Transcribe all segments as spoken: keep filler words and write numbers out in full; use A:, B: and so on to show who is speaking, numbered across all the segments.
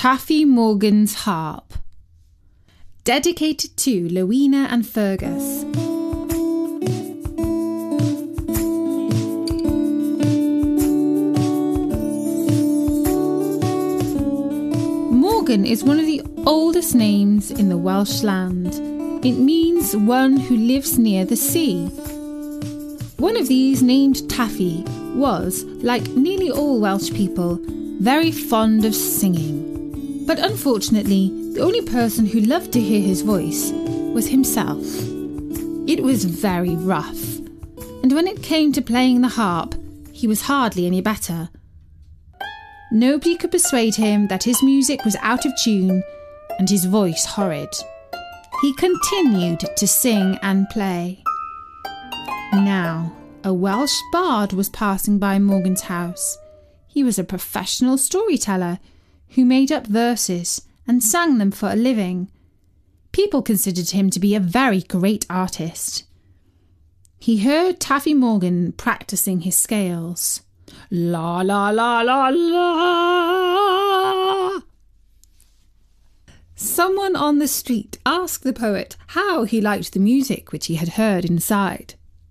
A: Taffy Morgan's Harp. Dedicated to Lowena and Fergus. Morgan is one of the oldest names in the Welsh land. It means one who lives near the sea. One of these, named Taffy, was, like nearly all Welsh people, very fond of singing. But unfortunately, the only person who loved to hear his voice was himself. It was very rough, and when it came to playing the harp, he was hardly any better. Nobody could persuade him that his music was out of tune and his voice horrid. He continued to sing and play. Now, a Welsh bard was passing by Morgan's house. He was a professional storyteller who made up verses and sang them for a living. People considered him to be a very great artist. He heard Taffy Morgan practising his scales. La la la la la. Someone on the street asked the poet how he liked the music which he had heard inside.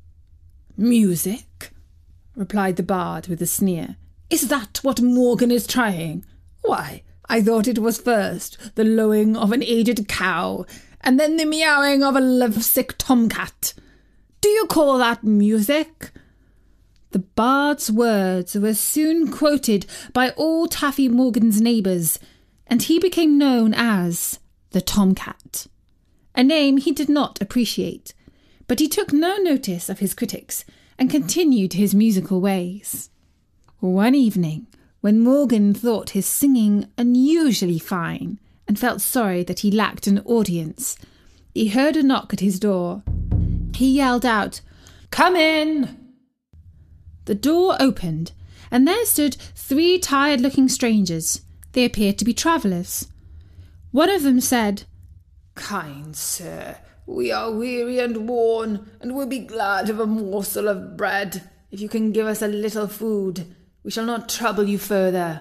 A: "Music?" replied the bard with a sneer. "Is that what Morgan is trying? Why, I thought it was first the lowing of an aged cow, and then the meowing of a lovesick tomcat. Do you call that music?" The bard's words were soon quoted by all Taffy Morgan's neighbours, and he became known as the Tomcat, a name he did not appreciate, but he took no notice of his critics and continued his musical ways. One evening, when Morgan thought his singing unusually fine and felt sorry that he lacked an audience, he heard a knock at his door. He yelled out, "Come in!" The door opened, and there stood three tired-looking strangers. They appeared to be travellers. One of them said, "Kind sir, we are weary and worn, and will be glad of a morsel of bread. If you can give us a little food, we shall not trouble you further."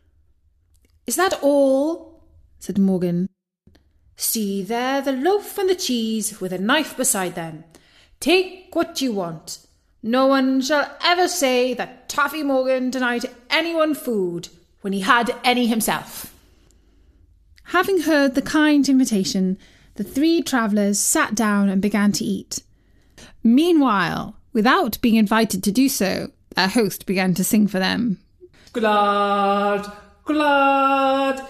A: "Is that all?" said Morgan. "See there the loaf and the cheese, with a knife beside them. Take what you want. No one shall ever say that Taffy Morgan denied anyone food when he had any himself." Having heard the kind invitation, the three travellers sat down and began to eat. Meanwhile, without being invited to do so, their host began to sing for them. "Glad, glad,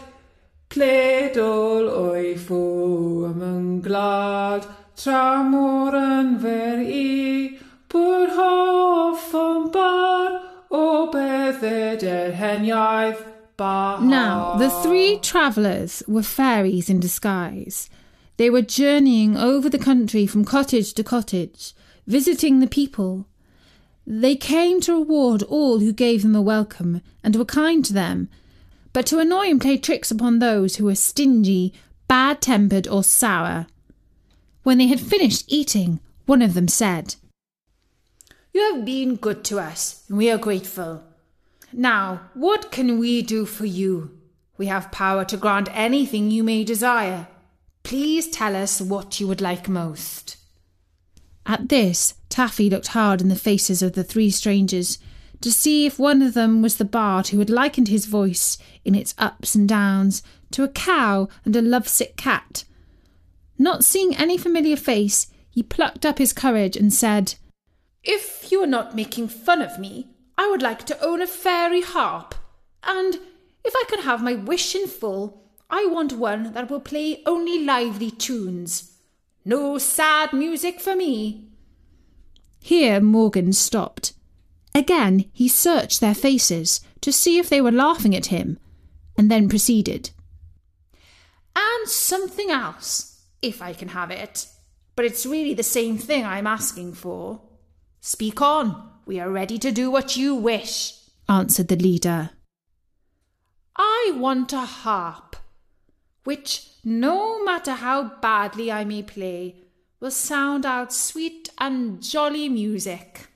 A: cledol o'i ffw among glad, tra mor yn fer I, pwr hoff yn bar, o bethau der heniaeth bar." Now, the three travellers were fairies in disguise. They were journeying over the country from cottage to cottage, visiting the people. They came to reward all who gave them a welcome and were kind to them, but to annoy and play tricks upon those who were stingy, bad-tempered or sour. When they had finished eating, one of them said, "You have been good to us, and we are grateful. Now, what can we do for you? We have power to grant anything you may desire. Please tell us what you would like most." At this, Taffy looked hard in the faces of the three strangers to see if one of them was the bard who had likened his voice, in its ups and downs, to a cow and a lovesick cat. Not seeing any familiar face, he plucked up his courage and said, "If you are not making fun of me, I would like to own a fairy harp, and if I can have my wish in full, I want one that will play only lively tunes. No sad music for me." Here Morgan stopped. Again he searched their faces to see if they were laughing at him, and then proceeded. "And something else, if I can have it, but it's really the same thing I'm asking for." "Speak on, we are ready to do what you wish," answered the leader. "I want a harp, which, no matter how badly I may play, will sound out sweet and jolly music."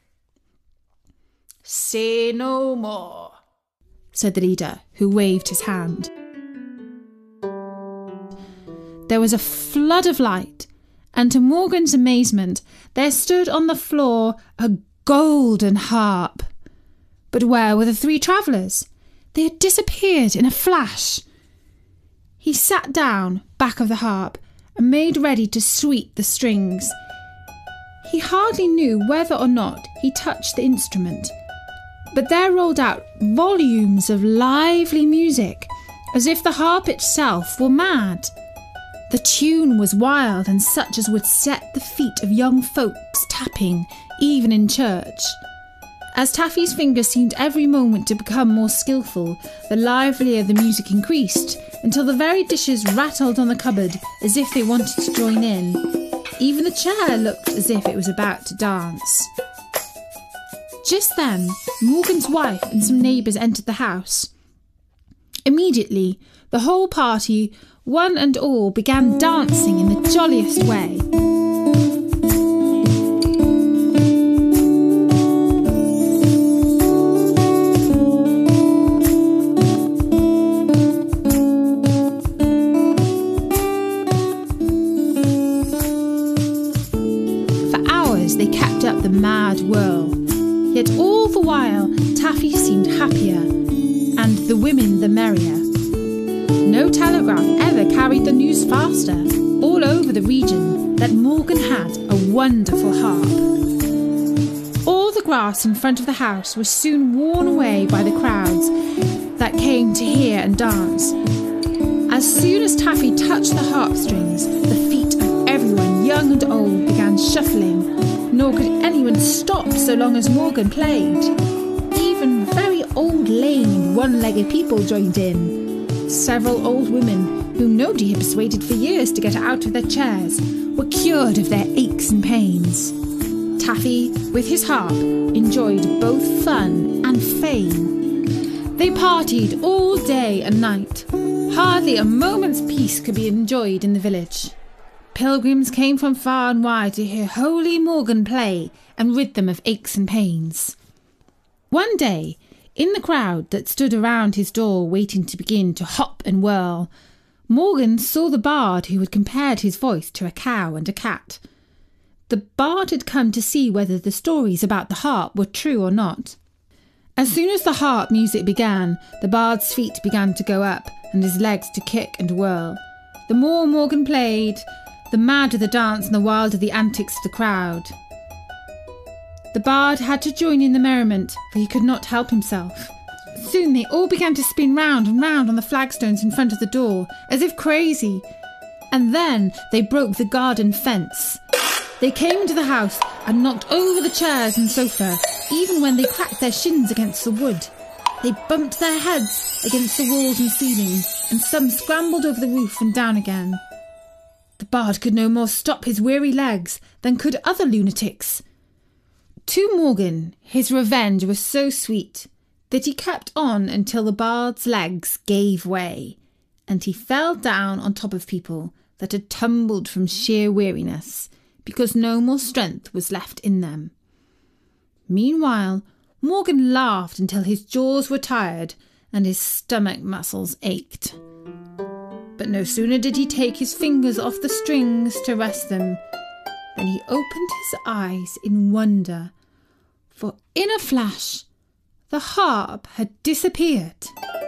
A: "Say no more," said the leader, who waved his hand. there was a flood of light, and to Morgan's amazement, there stood on the floor a golden harp. But where were the three travellers? They had disappeared in a flash. He sat down back of the harp and made ready to sweep the strings. He hardly knew whether or not he touched the instrument, but there rolled out volumes of lively music, as if the harp itself were mad. The tune was wild and such as would set the feet of young folks tapping, even in church. As Taffy's fingers seemed every moment to become more skilful, the livelier the music increased, until the very dishes rattled on the cupboard as if they wanted to join in. Even the chair looked as if it was about to dance. Just then, Morgan's wife and some neighbours entered the house. Immediately, the whole party, one and all, began dancing in the jolliest way. For hours they kept up the mad whirl, yet all the while Taffy seemed happier, and the women the merrier. No telegraph ever carried the news faster, all over the region, that Morgan had a wonderful harp. All the grass in front of the house was soon worn away by the crowds that came to hear and dance. As soon as Taffy touched the harp strings, the feet of everyone, young and old, began shuffling, nor could anyone stop so long as Morgan played. Even very old, lame and one-legged people joined in. Several old women, whom nobody had persuaded for years to get out of their chairs, were cured of their aches and pains. Taffy, with his harp, enjoyed both fun and fame. They partied all day and night. Hardly a moment's peace could be enjoyed in the village. Pilgrims came from far and wide to hear holy Morgan play and rid them of aches and pains. One day, in the crowd that stood around his door waiting to begin to hop and whirl, Morgan saw the bard who had compared his voice to a cow and a cat. The bard had come to see whether the stories about the harp were true or not. As soon as the harp music began, the bard's feet began to go up and his legs to kick and whirl. The more Morgan played, the madder the dance and the wilder the antics of the crowd. The bard had to join in the merriment, for he could not help himself. Soon they all began to spin round and round on the flagstones in front of the door, as if crazy. And then they broke the garden fence. They came into the house and knocked over the chairs and sofa, even when they cracked their shins against the wood. They bumped their heads against the walls and ceiling, and some scrambled over the roof and down again. The bard could no more stop his weary legs than could other lunatics. To Morgan, his revenge was so sweet that he kept on until the bard's legs gave way, and he fell down on top of people that had tumbled from sheer weariness, because no more strength was left in them. Meanwhile, Morgan laughed until his jaws were tired and his stomach muscles ached. But no sooner did he take his fingers off the strings to rest them than he opened his eyes in wonder, for in a flash the harp had disappeared.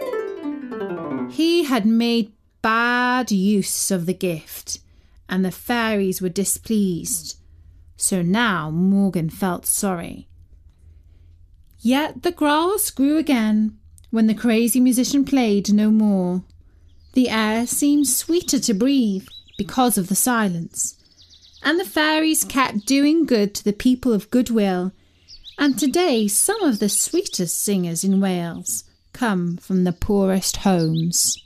A: He had made bad use of the gift, and the fairies were displeased, so now Morgan felt sorry. Yet the grass grew again when the crazy musician played no more. The air seemed sweeter to breathe because of the silence, and the fairies kept doing good to the people of goodwill, and today some of the sweetest singers in Wales come from the poorest homes.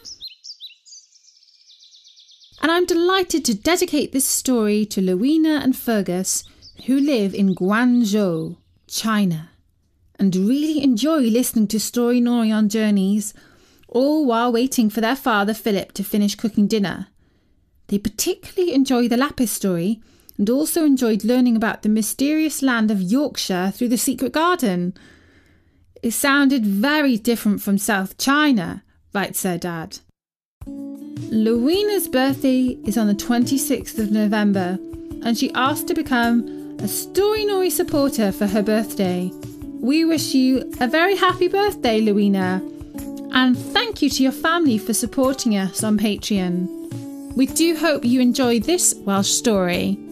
A: And I'm delighted to dedicate this story to Louina and Fergus, who live in Guangzhou, China, and really enjoy listening to Story Nori on journeys, all while waiting for their father Philip to finish cooking dinner. They particularly enjoy the Lapis story, and also enjoyed learning about the mysterious land of Yorkshire through the secret garden. It sounded very different from South China, writes their dad. Lowena's birthday is on the twenty-sixth of November, and she asked to become a Story Nori supporter for her birthday. We wish you a very happy birthday, Lowena, and thank you to your family for supporting us on Patreon. We do hope you enjoy this Welsh story.